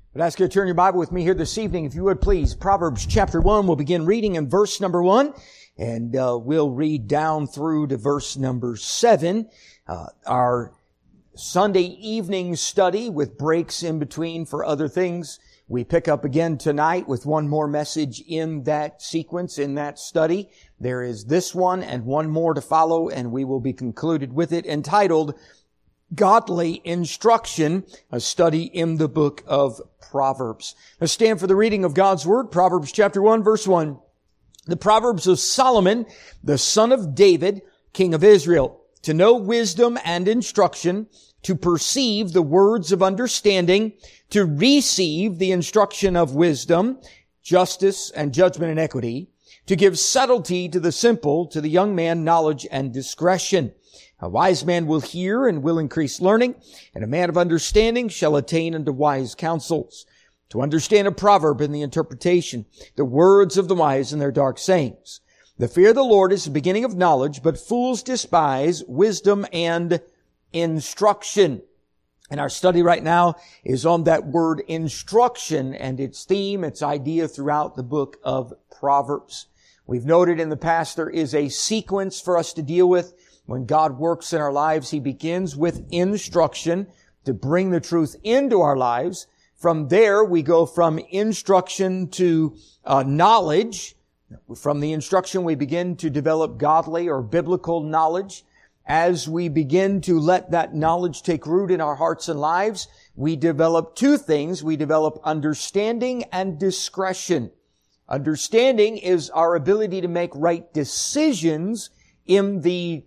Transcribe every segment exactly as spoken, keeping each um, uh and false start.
I'd ask you to turn your Bible with me here this evening, if you would please. Proverbs chapter one, we'll begin reading in verse number one, and uh, we'll read down through to verse number seven. Uh, our Sunday evening study with breaks in between for other things. We pick up again tonight with one more message in that sequence, in that study. There is this one and one more to follow, and we will be concluded with it, entitled Godly Instruction, a study in the book of Proverbs. Let's stand for the reading of God's Word. Proverbs chapter one, verse one. The Proverbs of Solomon, the son of David, king of Israel, to know wisdom and instruction, to perceive the words of understanding, to receive the instruction of wisdom, justice and judgment and equity, to give subtlety to the simple, to the young man knowledge and discretion. A wise man will hear and will increase learning, and a man of understanding shall attain unto wise counsels. To understand a proverb in the interpretation, the words of the wise and their dark sayings. The fear of the Lord is the beginning of knowledge, but fools despise wisdom and instruction. And our study right now is on that word instruction and its theme, its idea throughout the book of Proverbs. We've noted in the past there is a sequence for us to deal with. When God works in our lives, He begins with instruction to bring the truth into our lives. From there, we go from instruction to uh, knowledge. From the instruction, we begin to develop godly or biblical knowledge. As we begin to let that knowledge take root in our hearts and lives, we develop two things. We develop understanding and discretion. Understanding is our ability to make right decisions in the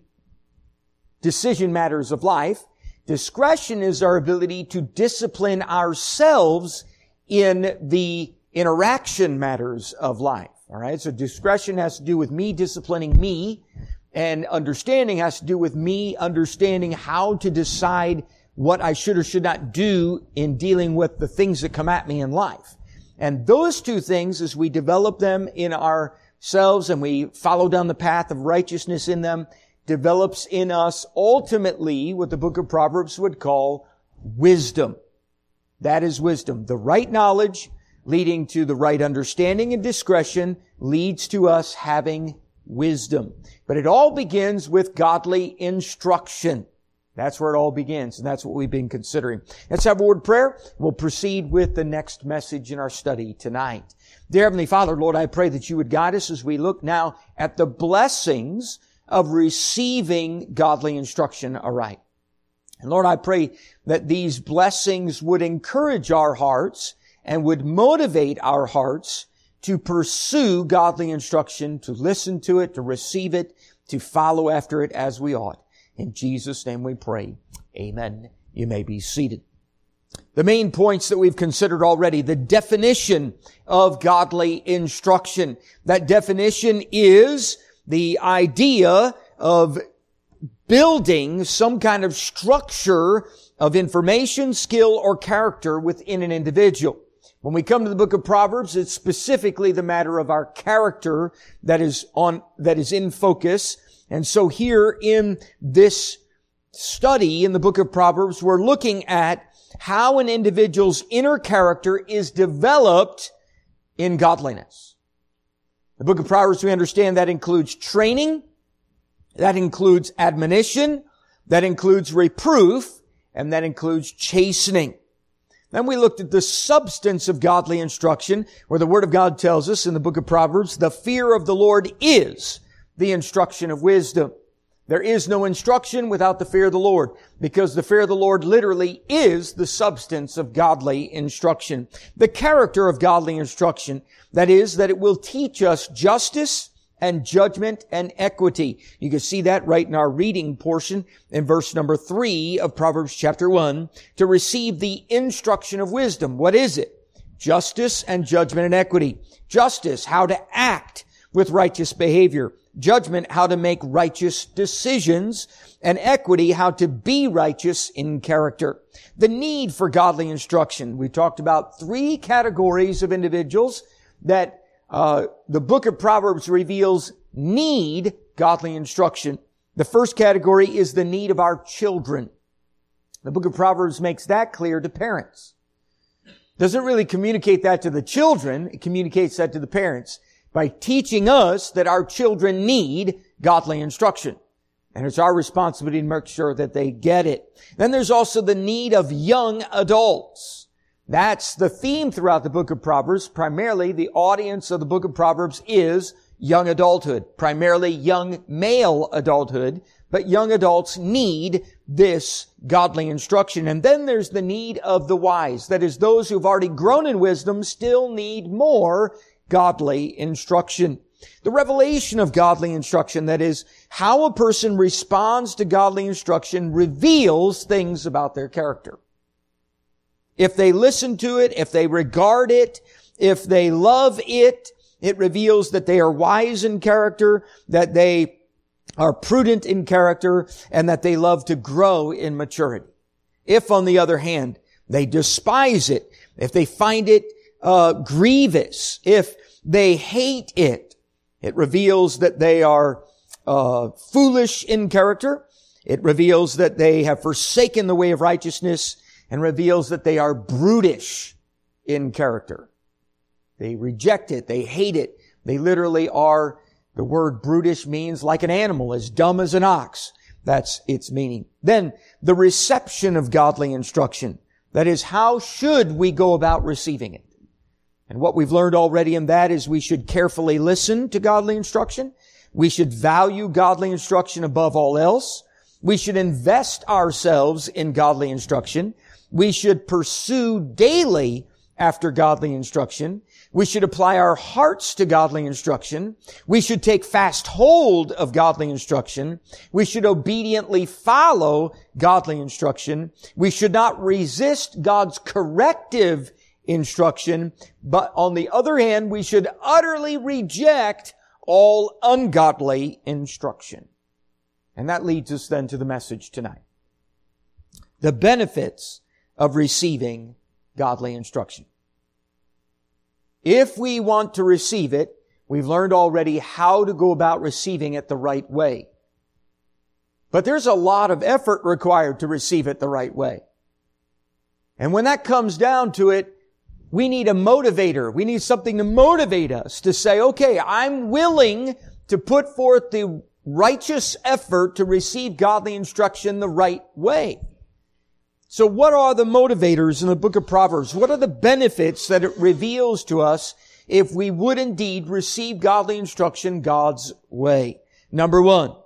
decision matters of life. Discretion is our ability to discipline ourselves in the interaction matters of life. All right. So discretion has to do with me disciplining me, and understanding has to do with me understanding how to decide what I should or should not do in dealing with the things that come at me in life. And those two things, as we develop them in ourselves and we follow down the path of righteousness in them, develops in us ultimately what the book of Proverbs would call wisdom. That is wisdom. The right knowledge leading to the right understanding and discretion leads to us having wisdom. But it all begins with godly instruction. That's where it all begins, and that's what we've been considering. Let's have a word of prayer. We'll proceed with the next message in our study tonight. Dear Heavenly Father, Lord, I pray that you would guide us as we look now at the blessings of receiving godly instruction aright. And Lord, I pray that these blessings would encourage our hearts and would motivate our hearts to pursue godly instruction, to listen to it, to receive it, to follow after it as we ought. In Jesus' name we pray. Amen. You may be seated. The main points that we've considered already, the definition of godly instruction. That definition is the idea of building some kind of structure of information, skill, or character within an individual. When we come to the book of Proverbs, it's specifically the matter of our character that is on, that is in focus. And so here in this study in the book of Proverbs, we're looking at how an individual's inner character is developed in godliness. The book of Proverbs, we understand that includes training, that includes admonition, that includes reproof, and that includes chastening. Then we looked at the substance of godly instruction, where the Word of God tells us in the book of Proverbs, the fear of the Lord is the instruction of wisdom. There is no instruction without the fear of the Lord, because the fear of the Lord literally is the substance of godly instruction. The character of godly instruction, that is, that it will teach us justice and judgment and equity. You can see that right in our reading portion in verse number three of Proverbs chapter one. To receive the instruction of wisdom. What is it? Justice and judgment and equity. Justice, how to act with righteous behavior. Judgment, how to make righteous decisions. And equity, how to be righteous in character. The need for godly instruction. We talked about three categories of individuals that uh the book of Proverbs reveals need godly instruction. The first category is the need of our children. The book of Proverbs makes that clear to parents. Doesn't really communicate that to the children. It communicates that to the parents by teaching us that our children need godly instruction. And it's our responsibility to make sure that they get it. Then there's also the need of young adults. That's the theme throughout the book of Proverbs. Primarily, the audience of the book of Proverbs is young adulthood, primarily young male adulthood, but young adults need this godly instruction. And then there's the need of the wise. That is, those who've already grown in wisdom still need more godly instruction. The revelation of godly instruction, that is, how a person responds to godly instruction, reveals things about their character. If they listen to it, if they regard it, if they love it, it reveals that they are wise in character, that they are prudent in character, and that they love to grow in maturity. If, on the other hand, they despise it, if they find it uh, grievous, if they hate it, it reveals that they are uh, foolish in character. It reveals that they have forsaken the way of righteousness, and reveals that they are brutish in character. They reject it. They hate it. They literally are, the word brutish means like an animal, as dumb as an ox. That's its meaning. Then, the reception of godly instruction. That is, how should we go about receiving it? And what we've learned already in that is we should carefully listen to godly instruction. We should value godly instruction above all else. We should invest ourselves in godly instruction. We should pursue daily after godly instruction. We should apply our hearts to godly instruction. We should take fast hold of godly instruction. We should obediently follow godly instruction. We should not resist God's corrective instruction, but on the other hand, we should utterly reject all ungodly instruction. And that leads us then to the message tonight. The benefits of receiving godly instruction. If we want to receive it, we've learned already how to go about receiving it the right way. But there's a lot of effort required to receive it the right way. And when that comes down to it, we need a motivator. We need something to motivate us to say, okay, I'm willing to put forth the righteous effort to receive godly instruction the right way. So what are the motivators in the book of Proverbs? What are the benefits that it reveals to us if we would indeed receive godly instruction God's way? Number one,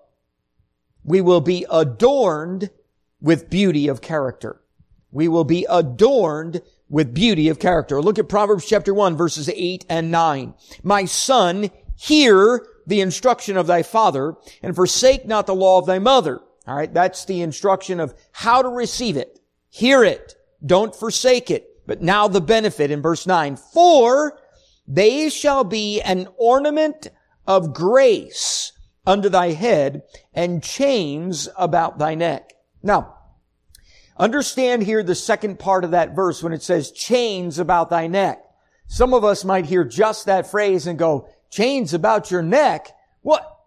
we will be adorned with beauty of character. We will be adorned with beauty of character. Look at Proverbs chapter one, verses eight and nine. My son, hear the instruction of thy father, and forsake not the law of thy mother. All right, that's the instruction of how to receive it. Hear it. Don't forsake it. But now the benefit in verse nine. For they shall be an ornament of grace under thy head, and chains about thy neck. Now, understand here the second part of that verse when it says chains about thy neck. Some of us might hear just that phrase and go, chains about your neck? What?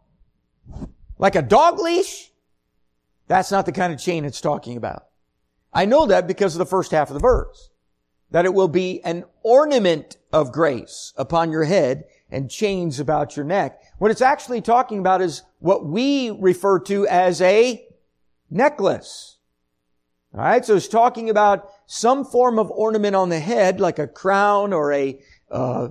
Like a dog leash? That's not the kind of chain it's talking about. I know that because of the first half of the verse. That it will be an ornament of grace upon your head and chains about your neck. What it's actually talking about is what we refer to as a necklace. All right, so it's talking about some form of ornament on the head, like a crown or a uh,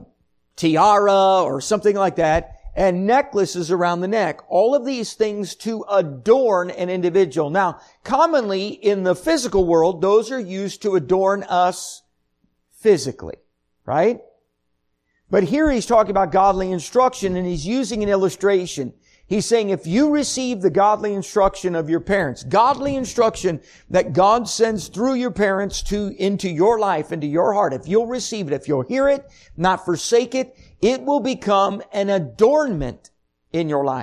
tiara or something like that, and necklaces around the neck. All of these things to adorn an individual. Now, commonly in the physical world, those are used to adorn us physically, right? But here he's talking about godly instruction, and he's using an illustration. He's saying if you receive the godly instruction of your parents, godly instruction that God sends through your parents to into your life, into your heart, if you'll receive it, if you'll hear it, not forsake it, it will become an adornment in your life.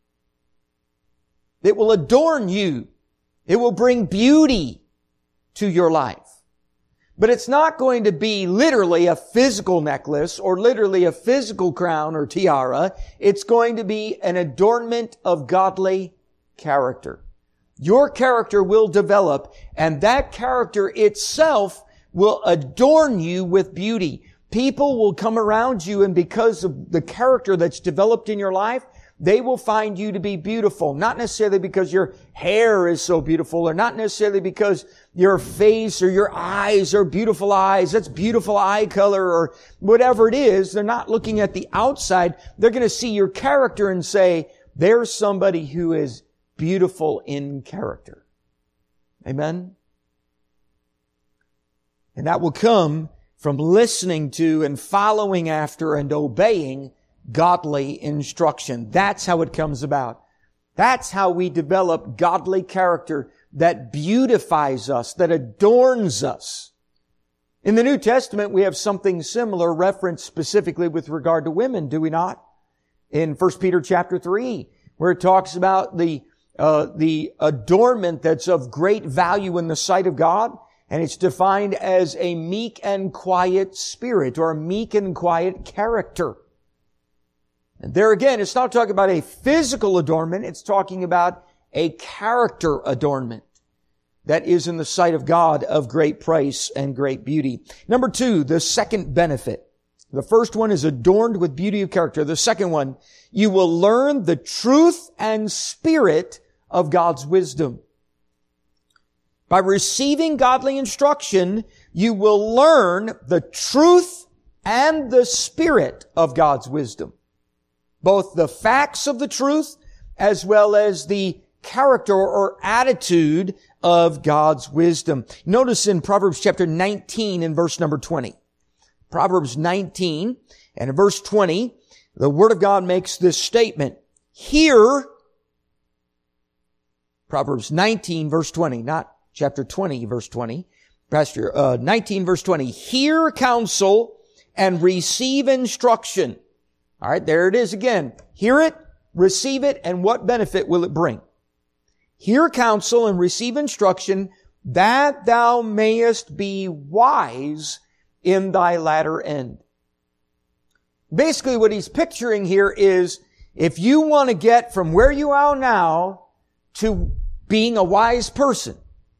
It will adorn you. It will bring beauty to your life. But it's not going to be literally a physical necklace or literally a physical crown or tiara. It's going to be an adornment of godly character. Your character will develop, and that character itself will adorn you with beauty. People will come around you, and because of the character that's developed in your life, they will find you to be beautiful. Not necessarily because your hair is so beautiful, or not necessarily because your face or your eyes are beautiful eyes. That's beautiful eye color, or whatever it is. They're not looking at the outside. They're going to see your character and say, there's somebody who is beautiful in character. Amen? And that will come from listening to and following after and obeying godly instruction. That's how it comes about. That's how we develop godly character that beautifies us, that adorns us. In the New Testament, we have something similar referenced specifically with regard to women, do we not? In First Peter chapter three, where it talks about the uh, the adornment that's of great value in the sight of God, and it's defined as a meek and quiet spirit, or a meek and quiet character. And there again, it's not talking about a physical adornment, it's talking about a character adornment that is in the sight of God of great price and great beauty. Number two, the second benefit. The first one is adorned with beauty of character. The second one, you will learn the truth and spirit of God's wisdom. By receiving godly instruction, you will learn the truth and the spirit of God's wisdom. Both the facts of the truth as well as the character or attitude of God's wisdom. Notice in Proverbs chapter nineteen and verse number twenty. Proverbs nineteen and in verse twenty, the Word of God makes this statement. Hear, Proverbs nineteen verse twenty, not chapter twenty verse twenty. Pastor, uh, nineteen verse twenty. Hear counsel and receive instruction. All right, there it is again. Hear it, receive it, and what benefit will it bring? Hear counsel and receive instruction, that thou mayest be wise in thy latter end. Basically, what he's picturing here is, if you want to get from where you are now to being a wise person,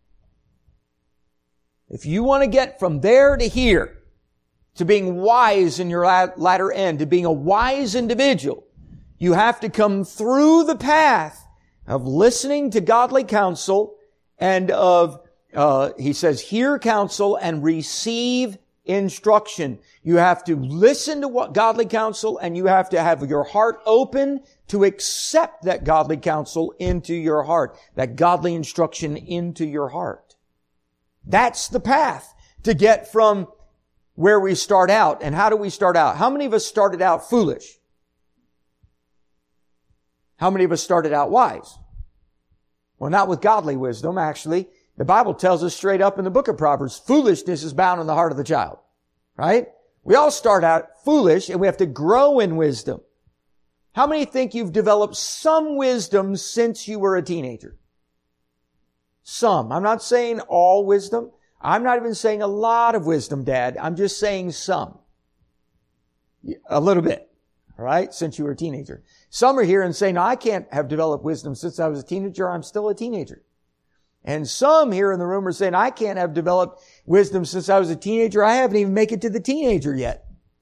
if you want to get from there to here, to being wise in your latter end, to being a wise individual, you have to come through the path of listening to godly counsel and of, uh, he says, hear counsel and receive instruction. You have to listen to what godly counsel, and you have to have your heart open to accept that godly counsel into your heart, that godly instruction into your heart. That's the path to get from where we start out. And how do we start out? How many of us started out foolish? How many of us started out wise? Well, not with godly wisdom, actually. The Bible tells us straight up in the book of Proverbs, foolishness is bound in the heart of the child. Right? We all start out foolish, and we have to grow in wisdom. How many think you've developed some wisdom since you were a teenager? Some. I'm not saying all wisdom. I'm not even saying a lot of wisdom, Dad. I'm just saying some. A little bit. All right? Since you were a teenager. Some are here and say, no, I can't have developed wisdom since I was a teenager. I'm still a teenager. And some here in the room are saying, I can't have developed wisdom since I was a teenager. I haven't even made it to the teenager yet.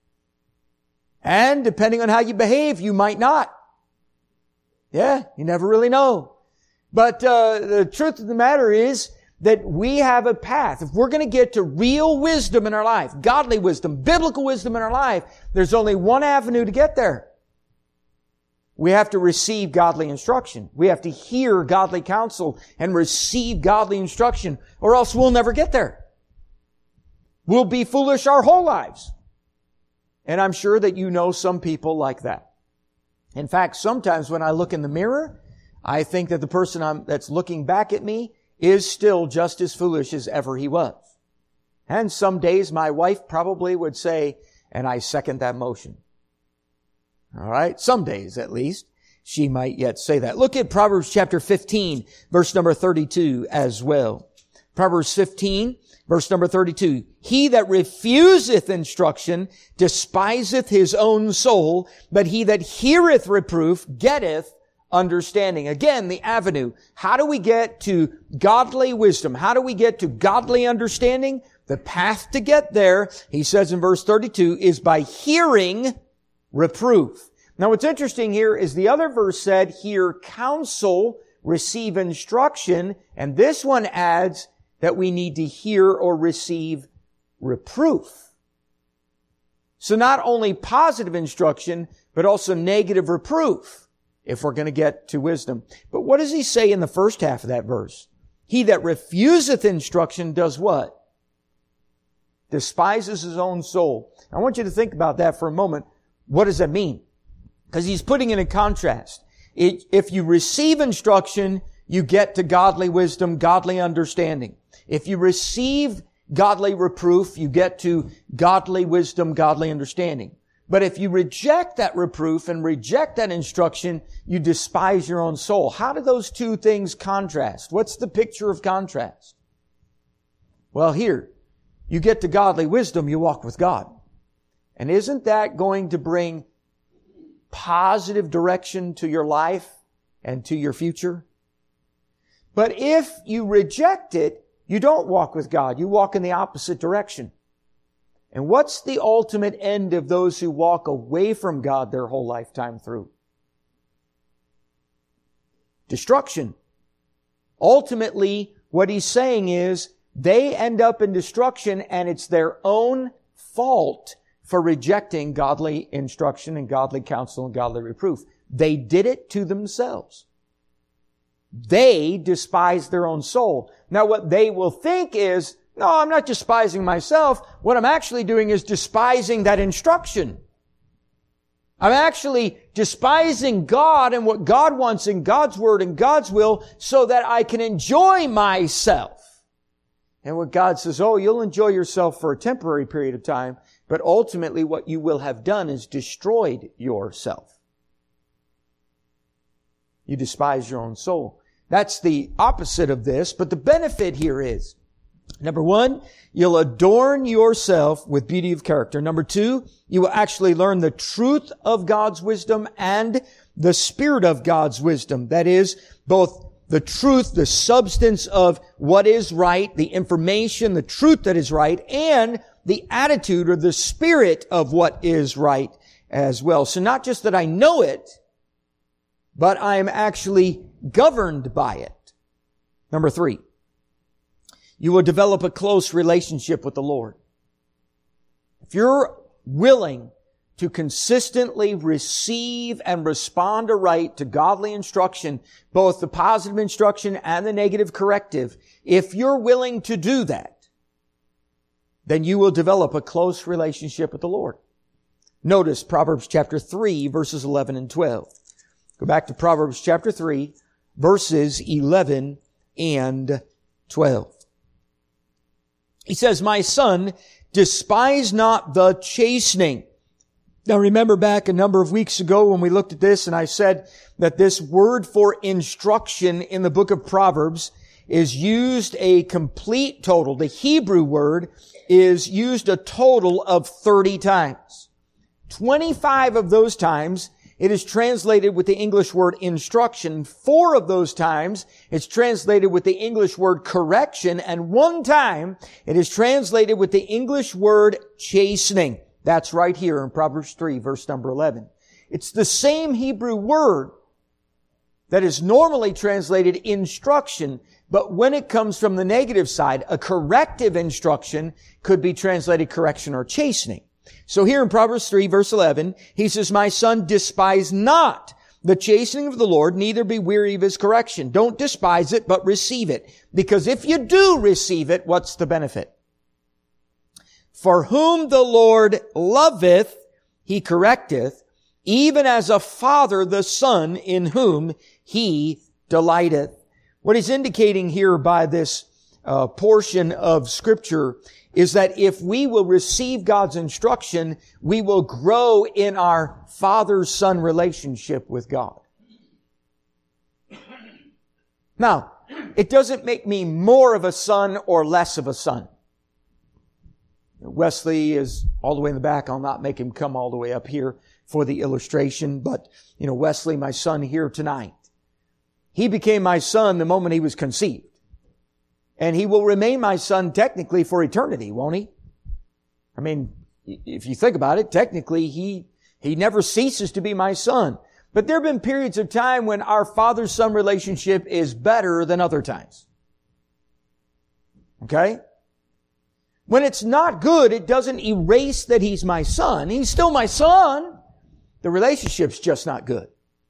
And depending on how you behave, you might not. Yeah, you never really know. But uh, the truth of the matter is that we have a path. If we're going to get to real wisdom in our life, godly wisdom, biblical wisdom in our life, there's only one avenue to get there. We have to receive godly instruction. We have to hear godly counsel and receive godly instruction, or else we'll never get there. We'll be foolish our whole lives. And I'm sure that you know some people like that. In fact, sometimes when I look in the mirror, I think that the person I'm, that's looking back at me is still just as foolish as ever he was. And some days my wife probably would say, and I second that motion. All right. Some days, at least, she might yet say that. Look at Proverbs chapter fifteen, verse number thirty-two as well. Proverbs fifteen, verse number thirty-two. He that refuseth instruction despiseth his own soul, but he that heareth reproof getteth understanding. Again, the avenue. How do we get to godly wisdom? How do we get to godly understanding? The path to get there, he says in verse thirty-two, is by hearing reproof. Now what's interesting here is the other verse said, hear counsel, receive instruction, and this one adds that we need to hear or receive reproof. So not only positive instruction, but also negative reproof, if we're going to get to wisdom. But what does he say in the first half of that verse? He that refuseth instruction does what? Despises his own soul. I want you to think about that for a moment. What does that mean? Because he's putting it in contrast. It, if you receive instruction, you get to godly wisdom, godly understanding. If you receive godly reproof, you get to godly wisdom, godly understanding. But if you reject that reproof and reject that instruction, you despise your own soul. How do those two things contrast? What's the picture of contrast? Well, here, you get to godly wisdom, you walk with God. And isn't that going to bring positive direction to your life and to your future? But if you reject it, you don't walk with God. You walk in the opposite direction. And what's the ultimate end of those who walk away from God their whole lifetime through? Destruction. Ultimately, what he's saying is they end up in destruction, and it's their own fault for rejecting godly instruction and godly counsel and godly reproof. They did it to themselves. They despise their own soul. Now what they will think is, no, I'm not despising myself. What I'm actually doing is despising that instruction. I'm actually despising God and what God wants in God's Word and God's will so that I can enjoy myself. And what God says, oh, you'll enjoy yourself for a temporary period of time, but ultimately what you will have done is destroyed yourself. You despise your own soul. That's the opposite of this, but the benefit here is, number one, you'll adorn yourself with beauty of character. Number two, you will actually learn the truth of God's wisdom and the spirit of God's wisdom. That is, both the truth, the substance of what is right, the information, the truth that is right, and the attitude or the spirit of what is right as well. So not just that I know it, but I am actually governed by it. Number three, you will develop a close relationship with the Lord. If you're willing to consistently receive and respond aright to godly instruction, both the positive instruction and the negative corrective, if you're willing to do that, then you will develop a close relationship with the Lord. Notice Proverbs chapter three, verses eleven and twelve. Go back to Proverbs chapter three, verses eleven and twelve. He says, my son, despise not the chastening. Now remember back a number of weeks ago when we looked at this and I said that this word for instruction in the book of Proverbs is used a complete total. The Hebrew word is used a total of thirty times. twenty-five of those times it is translated with the English word instruction. Four of those times it's translated with the English word correction. And one time it is translated with the English word chastening. That's right here in Proverbs three, verse number eleven. It's the same Hebrew word that is normally translated instruction, but when it comes from the negative side, a corrective instruction could be translated correction or chastening. So here in Proverbs three, verse eleven, he says, my son, despise not the chastening of the Lord, neither be weary of his correction. Don't despise it, but receive it. Because if you do receive it, what's the benefit? For whom the Lord loveth, he correcteth, even as a father the son in whom he delighteth. What he's indicating here by this uh, portion of Scripture is that if we will receive God's instruction, we will grow in our father-son relationship with God. Now, it doesn't make me more of a son or less of a son. Wesley is all the way in the back. I'll not make him come all the way up here for the illustration, but, you know, Wesley, my son here tonight, he became my son the moment he was conceived. and he will remain my son technically for eternity, won't he? I mean, if you think about it, technically he, he never ceases to be my son. But there have been periods of time when our father-son relationship is better than other times. Okay? When it's not good, it doesn't erase that he's my son. He's still my son. The relationship's just not good.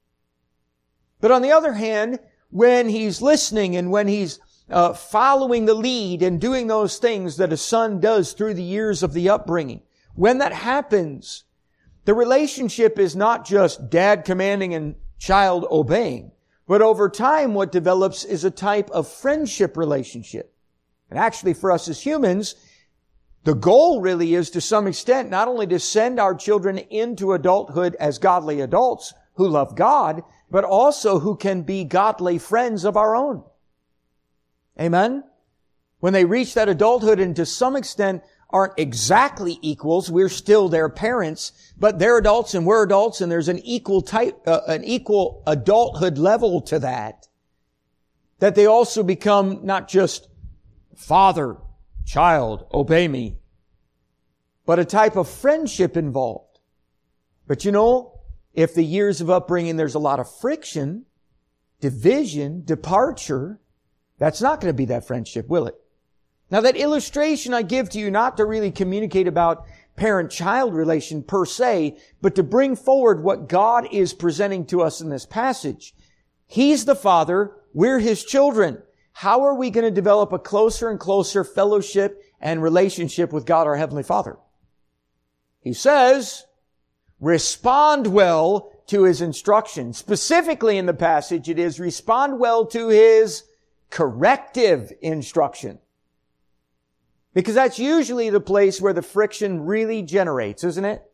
But on the other hand, when he's listening and when he's uh, following the lead and doing those things that a son does through the years of the upbringing, when that happens, the relationship is not just dad commanding and child obeying, but over time what develops is a type of friendship relationship. And actually for us as humans, the goal really is to some extent not only to send our children into adulthood as godly adults who love God, but also who can be godly friends of our own. Amen? When they reach that adulthood and to some extent aren't exactly equals, we're still their parents, but they're adults and we're adults and there's an equal type, uh, an equal adulthood level to that, that they also become not just father, child, obey me, but a type of friendship involved. But you know, if the years of upbringing there's a lot of friction, division, departure, that's not going to be that friendship, will it? Now that illustration I give to you not to really communicate about parent-child relation per se, but to bring forward what God is presenting to us in this passage. He's the Father, we're His children. How are we going to develop a closer and closer fellowship and relationship with God our Heavenly Father? He says, respond well to His instruction. Specifically in the passage, it is respond well to His corrective instruction. Because that's usually the place where the friction really generates, isn't it?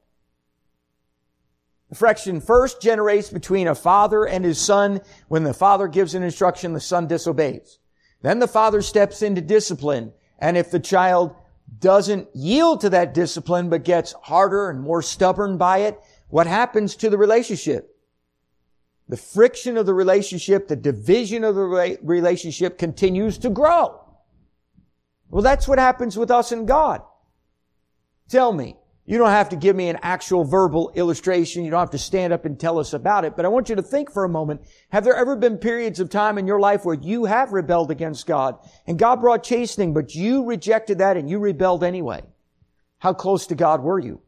The friction first generates between a father and his son. When the father gives an instruction, the son disobeys. Then the father steps into discipline. And if the child doesn't yield to that discipline but gets harder and more stubborn by it, what happens to the relationship? The friction of the relationship, the division of the relationship continues to grow. Well, that's what happens with us and God. Tell me. You don't have to give me an actual verbal illustration. You don't have to stand up and tell us about it. But I want you to think for a moment. Have there ever been periods of time in your life where you have rebelled against God and God brought chastening, but you rejected that and you rebelled anyway? How close to God were you?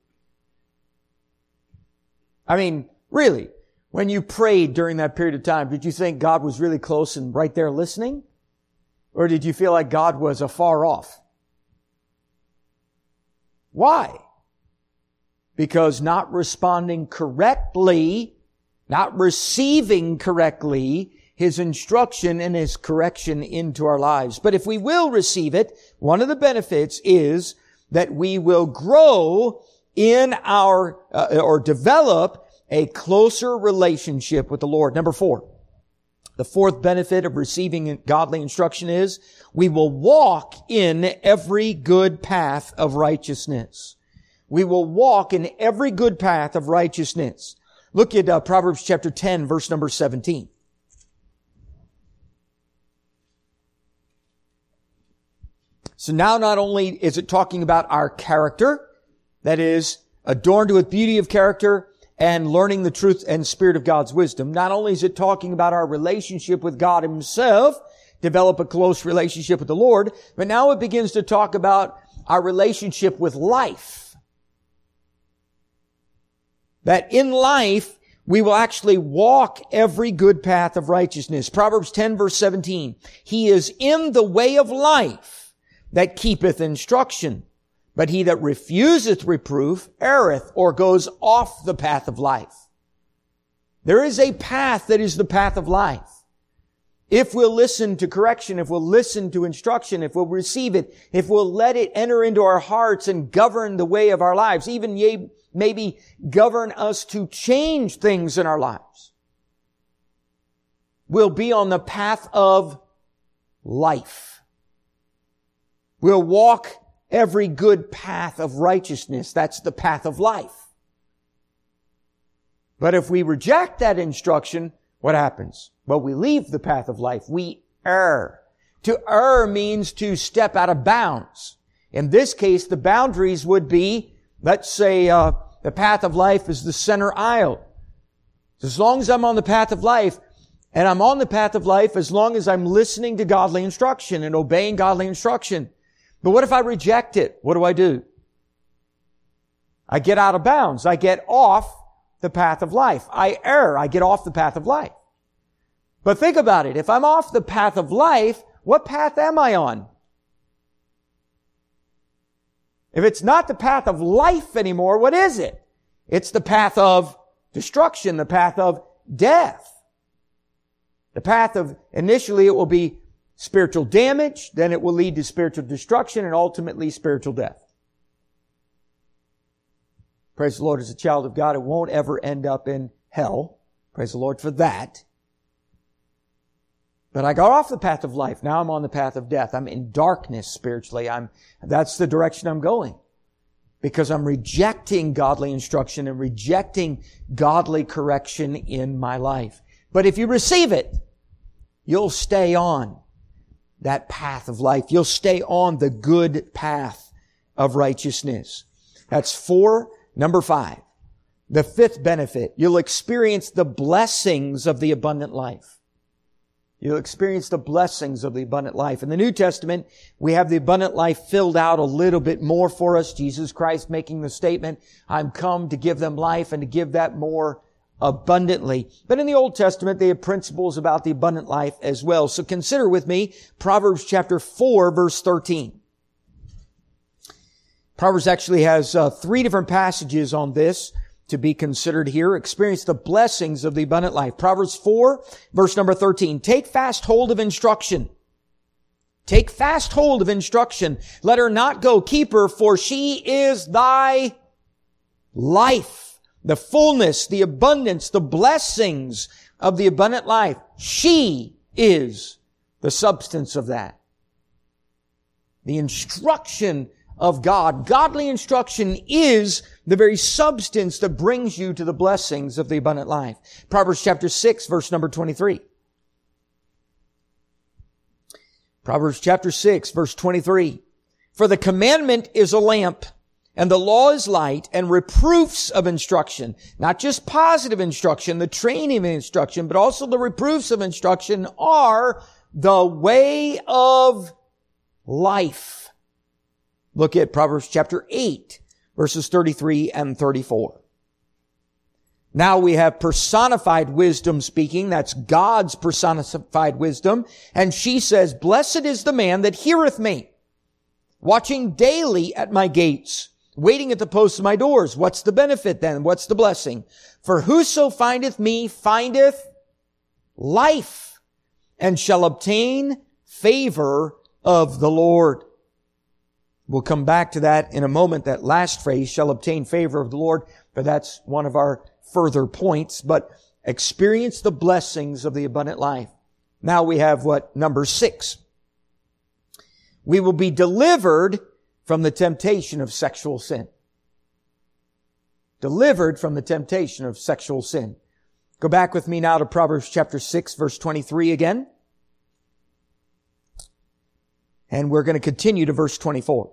I mean, really, when you prayed during that period of time, did you think God was really close and right there listening? Or did you feel like God was afar off? Why? Because not responding correctly, not receiving correctly His instruction and His correction into our lives. But if we will receive it, one of the benefits is that we will grow in our, uh, or develop a closer relationship with the Lord. Number four. The fourth benefit of receiving godly instruction is we will walk in every good path of righteousness. We will walk in every good path of righteousness. Look at uh, Proverbs chapter ten, verse number seventeen. So now not only is it talking about our character, that is, adorned with beauty of character, and learning the truth and spirit of God's wisdom. Not only is it talking about our relationship with God Himself, develop a close relationship with the Lord, but now it begins to talk about our relationship with life. That in life, we will actually walk every good path of righteousness. Proverbs ten verse seventeen. He is in the way of life that keepeth instruction. But he that refuseth reproof erreth, or goes off the path of life. There is a path that is the path of life. If we'll listen to correction, if we'll listen to instruction, if we'll receive it, if we'll let it enter into our hearts and govern the way of our lives, even yea, maybe govern us to change things in our lives, we'll be on the path of life. We'll walk every good path of righteousness. That's the path of life. But if we reject that instruction, what happens? Well, we leave the path of life. We err. To err means to step out of bounds. In this case, the boundaries would be, let's say, uh, the path of life is the center aisle. As long as I'm on the path of life, and I'm on the path of life as long as I'm listening to godly instruction and obeying godly instruction. But what if I reject it? What do I do? I get out of bounds. I get off the path of life. I err. I get off the path of life. But think about it. If I'm off the path of life, what path am I on? If it's not the path of life anymore, what is it? It's the path of destruction, the path of death. The path of, initially it will be spiritual damage, then it will lead to spiritual destruction, and ultimately spiritual death. Praise the Lord, as a child of God, it won't ever end up in hell. Praise the Lord for that. But I got off the path of life. Now I'm on the path of death. I'm in darkness spiritually. I'm, that's the direction I'm going. Because I'm rejecting godly instruction and rejecting godly correction in my life. But if you receive it, you'll stay on that path of life. You'll stay on the good path of righteousness. That's four. Number five. The fifth benefit. You'll experience the blessings of the abundant life. You'll experience the blessings of the abundant life. In the New Testament, we have the abundant life filled out a little bit more for us. Jesus Christ making the statement, I'm come to give them life and to give that more abundantly. But in the Old Testament, they have principles about the abundant life as well. So consider with me Proverbs chapter four, verse thirteen. Proverbs actually has uh, three different passages on this to be considered here. Experience the blessings of the abundant life. Proverbs four, verse number thirteen. Take fast hold of instruction. Take fast hold of instruction. Let her not go. Keep her, for she is thy life. The fullness, the abundance, the blessings of the abundant life. She is the substance of that. The instruction of God. Godly instruction is the very substance that brings you to the blessings of the abundant life. Proverbs chapter six, verse number twenty-three. Proverbs chapter six, verse twenty-three. For the commandment is a lamp, and the law is light, and reproofs of instruction, not just positive instruction, the training of instruction, but also the reproofs of instruction are the way of life. Look at Proverbs chapter eight, verses thirty-three and thirty-four. Now we have personified wisdom speaking. That's God's personified wisdom. And she says, Blessed is the man that heareth me, watching daily at my gates, waiting at the posts of my doors. What's the benefit then? What's the blessing? For whoso findeth me findeth life, and shall obtain favor of the Lord. We'll come back to that in a moment. That last phrase, shall obtain favor of the Lord, but that's one of our further points. But experience the blessings of the abundant life. Now we have what? Number six. We will be delivered from the temptation of sexual sin. Delivered from the temptation of sexual sin. Go back with me now to Proverbs chapter six, verse twenty-three again. And we're going to continue to verse twenty-four.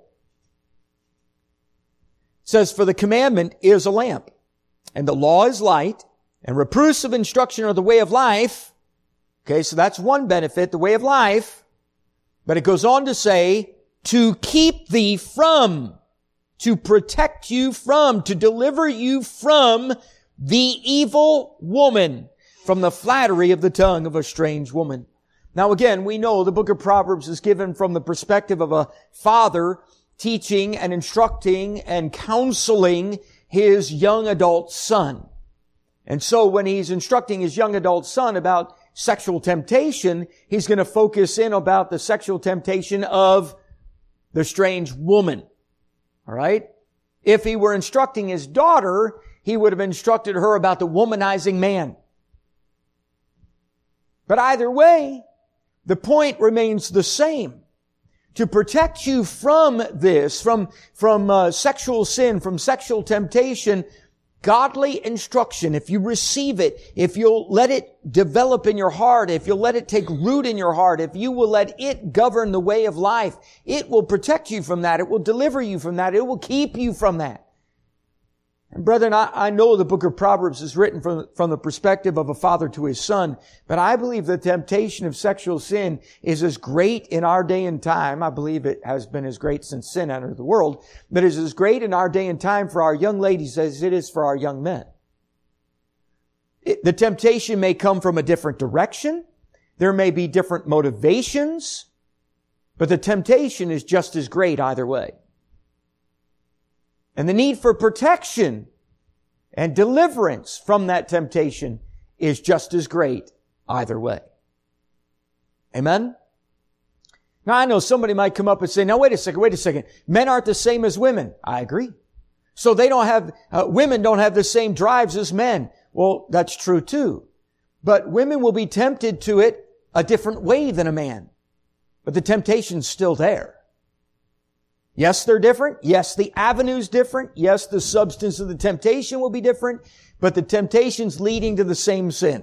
It says, For the commandment is a lamp, and the law is light, and reproofs of instruction are the way of life. Okay, so that's one benefit, the way of life. But it goes on to say, to keep thee from, to protect you from, to deliver you from the evil woman, from the flattery of the tongue of a strange woman. Now again, we know the book of Proverbs is given from the perspective of a father teaching and instructing and counseling his young adult son. And so when he's instructing his young adult son about sexual temptation, he's going to focus in about the sexual temptation of the strange woman. All right? If he were instructing his daughter, he would have instructed her about the womanizing man. But either way, the point remains the same. To protect you from this, from, from uh, sexual sin, from sexual temptation, godly instruction, if you receive it, if you'll let it develop in your heart, if you'll let it take root in your heart, if you will let it govern the way of life, it will protect you from that. It will deliver you from that. It will keep you from that. And brethren, I, I know the book of Proverbs is written from, from the perspective of a father to his son, but I believe the temptation of sexual sin is as great in our day and time. I believe it has been as great since sin entered the world, but is as great in our day and time for our young ladies as it is for our young men. It, the temptation may come from a different direction. There may be different motivations, but the temptation is just as great either way. And the need for protection and deliverance from that temptation is just as great either way. Amen? Now I know somebody might come up and say, now wait a second, wait a second. Men aren't the same as women. I agree. So they don't have, uh, women don't have the same drives as men. Well, that's true too. But women will be tempted to it a different way than a man. But the temptation's still there. Yes, they're different. Yes, the avenue's different. Yes, the substance of the temptation will be different, but the temptation's leading to the same sin.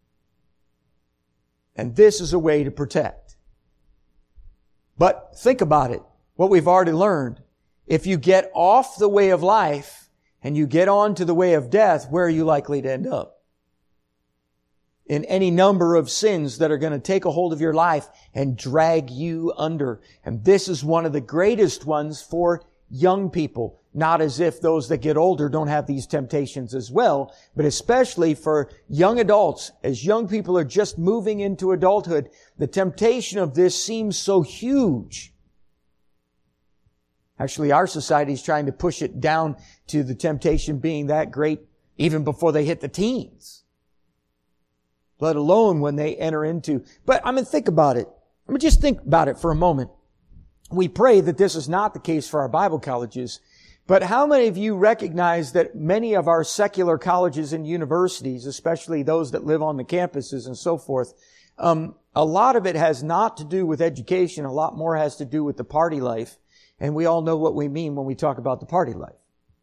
And this is a way to protect. But think about it, what we've already learned. If you get off the way of life and you get on to the way of death, where are you likely to end up? In any number of sins that are going to take a hold of your life and drag you under. And this is one of the greatest ones for young people. Not as if those that get older don't have these temptations as well, but especially for young adults. As young people are just moving into adulthood, the temptation of this seems so huge. Actually, our society is trying to push it down to the temptation being that great even before they hit the teens. Let alone when they enter into. But I mean, think about it. I mean, just think about it for a moment. We pray that this is not the case for our Bible colleges. But how many of you recognize that many of our secular colleges and universities, especially those that live on the campuses and so forth, um, a lot of it has not to do with education. A lot more has to do with the party life. And we all know what we mean when we talk about the party life.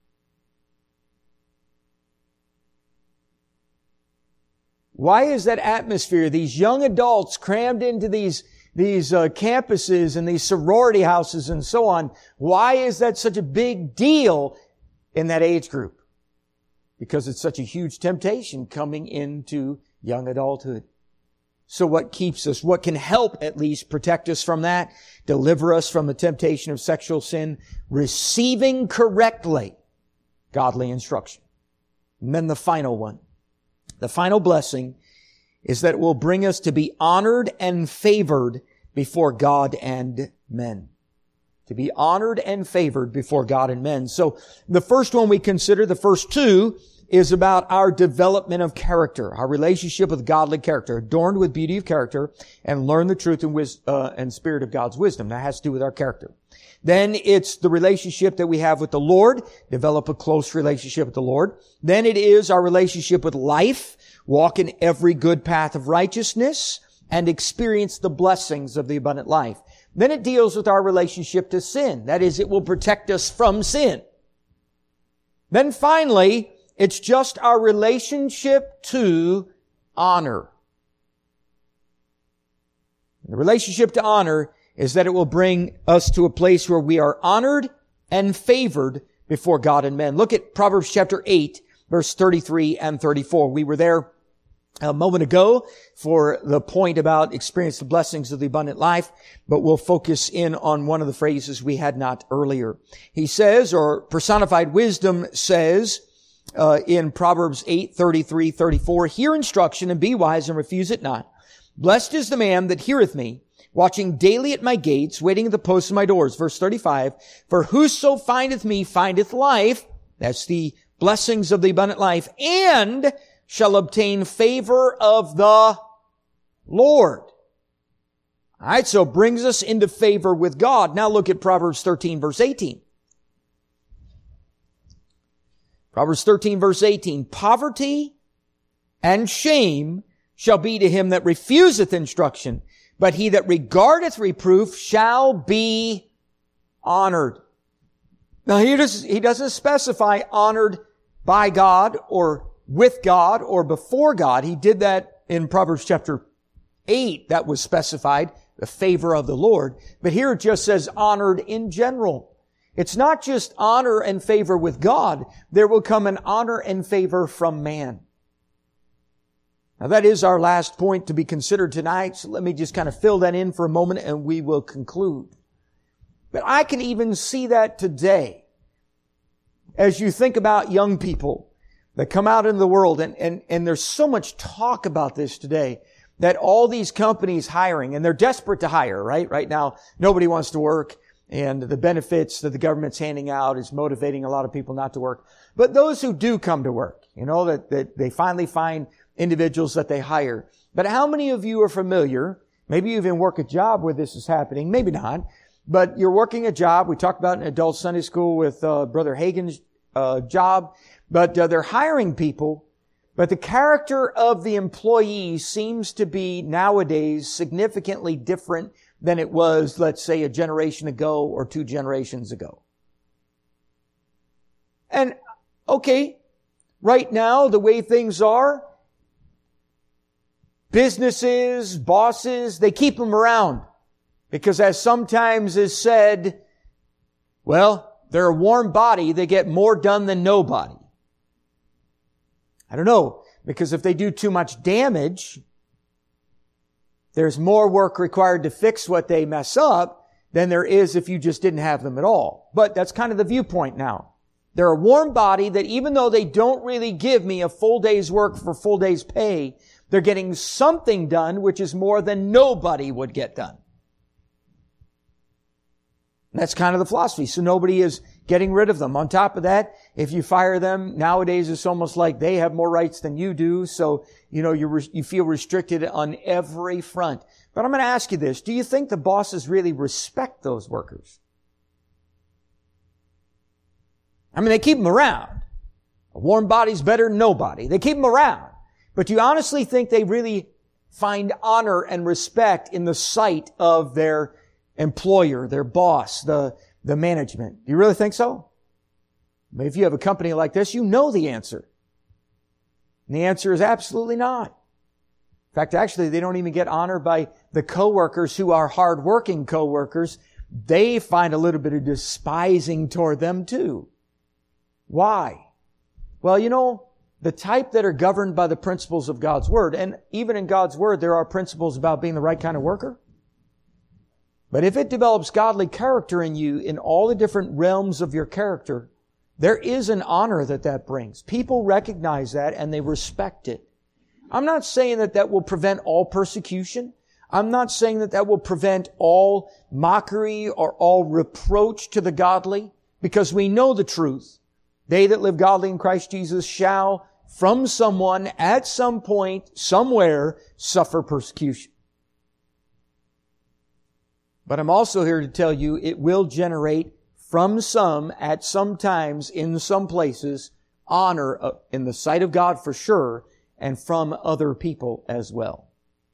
Why is that atmosphere, these young adults crammed into these, these uh, campuses and these sorority houses and so on, why is that such a big deal in that age group? Because it's such a huge temptation coming into young adulthood. So what keeps us, what can help at least protect us from that, deliver us from the temptation of sexual sin? Receiving correctly godly instruction. And then the final one. The final blessing is that it will bring us to be honored and favored before God and men. To be honored and favored before God and men. So the first one we consider, the first two, is about our development of character, our relationship with godly character, adorned with beauty of character, and learn the truth and, wis- uh, and spirit of God's wisdom. That has to do with our character. Then it's the relationship that we have with the Lord, develop a close relationship with the Lord. Then it is our relationship with life, walk in every good path of righteousness, and experience the blessings of the abundant life. Then it deals with our relationship to sin. That is, it will protect us from sin. Then finally, it's just our relationship to honor. The relationship to honor is that it will bring us to a place where we are honored and favored before God and men. Look at Proverbs chapter eight, verse thirty-three and thirty-four. We were there a moment ago for the point about experience the blessings of the abundant life, but we'll focus in on one of the phrases we had not earlier. He says, or personified wisdom says, uh, in Proverbs eight, thirty-three, thirty-four, hear instruction and be wise and refuse it not. Blessed is the man that heareth me, watching daily at my gates, waiting at the posts of my doors. Verse thirty-five, for whoso findeth me findeth life. That's the blessings of the abundant life, and shall obtain favor of the Lord. All right, so it brings us into favor with God. Now look at Proverbs thirteen, verse eighteen. Proverbs thirteen, verse eighteen. Poverty and shame shall be to him that refuseth instruction, but he that regardeth reproof shall be honored. Now he, does, he doesn't specify honored by God or with God or before God. He did that in Proverbs chapter eight. That was specified, the favor of the Lord. But here it just says honored in general. It's not just honor and favor with God. There will come an honor and favor from man. Now that is our last point to be considered tonight. So let me just kind of fill that in for a moment and we will conclude. But I can even see that today. As you think about young people that come out into the world, and, and, and there's so much talk about this today, that all these companies hiring, and they're desperate to hire, right? Right now, nobody wants to work, and the benefits that the government's handing out is motivating a lot of people not to work. But those who do come to work, you know, that, that they finally find individuals that they hire. But how many of you are familiar, maybe you even work a job where this is happening, maybe not, but you're working a job. We talked about in adult Sunday school with uh, Brother Hagen's uh, job. But uh, they're hiring people. But the character of the employee seems to be nowadays significantly different than it was, let's say, a generation ago or two generations ago. And, okay, right now, the way things are, businesses, bosses, they keep them around. Because as sometimes is said, well, they're a warm body, they get more done than nobody. I don't know, because if they do too much damage, there's more work required to fix what they mess up than there is if you just didn't have them at all. But that's kind of the viewpoint now. They're a warm body that even though they don't really give me a full day's work for full day's pay, they're getting something done which is more than nobody would get done. That's kind of the philosophy. So nobody is getting rid of them. On top of that, if you fire them, nowadays it's almost like they have more rights than you do. So, you know, you re- you feel restricted on every front. But I'm going to ask you this. Do you think the bosses really respect those workers? I mean, they keep them around. A warm body's better than nobody. They keep them around. But do you honestly think they really find honor and respect in the sight of their employer, their boss, the, the management? Do you really think so? But if you have a company like this, you know the answer. And the answer is absolutely not. In fact, actually, they don't even get honored by the coworkers who are hardworking coworkers. They find a little bit of despising toward them too. Why? Well, you know, the type that are governed by the principles of God's Word, and even in God's Word, there are principles about being the right kind of worker. But if it develops godly character in you in all the different realms of your character, there is an honor that that brings. People recognize that and they respect it. I'm not saying that that will prevent all persecution. I'm not saying that that will prevent all mockery or all reproach to the godly, because we know the truth. They that live godly in Christ Jesus shall, from someone at some point, somewhere, suffer persecution. But I'm also here to tell you it will generate from some, at some times, in some places, honor in the sight of God for sure, and from other people as well.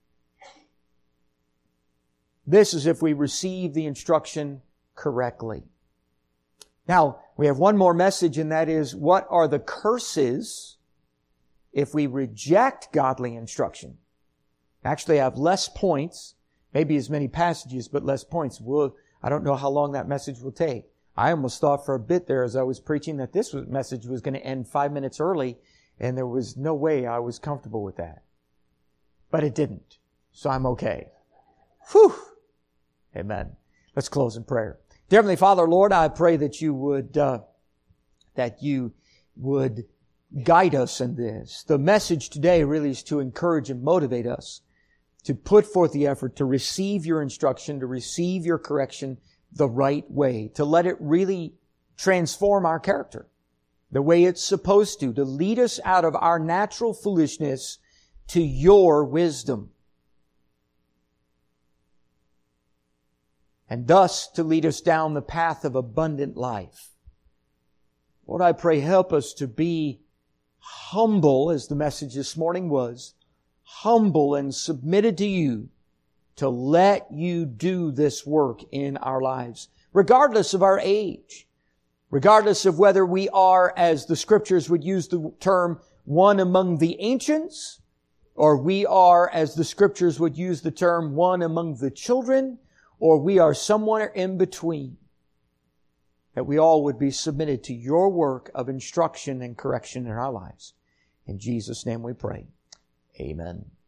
This is if we receive the instruction correctly. Now, we have one more message, and that is, what are the curses if we reject godly instruction? Actually, I have less points, maybe as many passages, but less points. We'll, I don't know how long that message will take. I almost thought for a bit there as I was preaching that this was, message was going to end five minutes early, and there was no way I was comfortable with that. But it didn't. So I'm okay. Whew. Amen. Let's close in prayer. Dear Heavenly Father, Lord, I pray that you would, uh, that you would guide us in this. The message today really is to encourage and motivate us to put forth the effort to receive your instruction, to receive your correction the right way, to let it really transform our character the way it's supposed to, to lead us out of our natural foolishness to your wisdom. And thus to lead us down the path of abundant life. Lord, I pray, help us to be humble, as the message this morning was, humble and submitted to you, to let you do this work in our lives, regardless of our age. regardless of whether we are, as the Scriptures would use the term, one among the ancients, or we are, as the Scriptures would use the term, one among the children, or we are somewhere in between, that we all would be submitted to your work of instruction and correction in our lives. In Jesus' name we pray. Amen.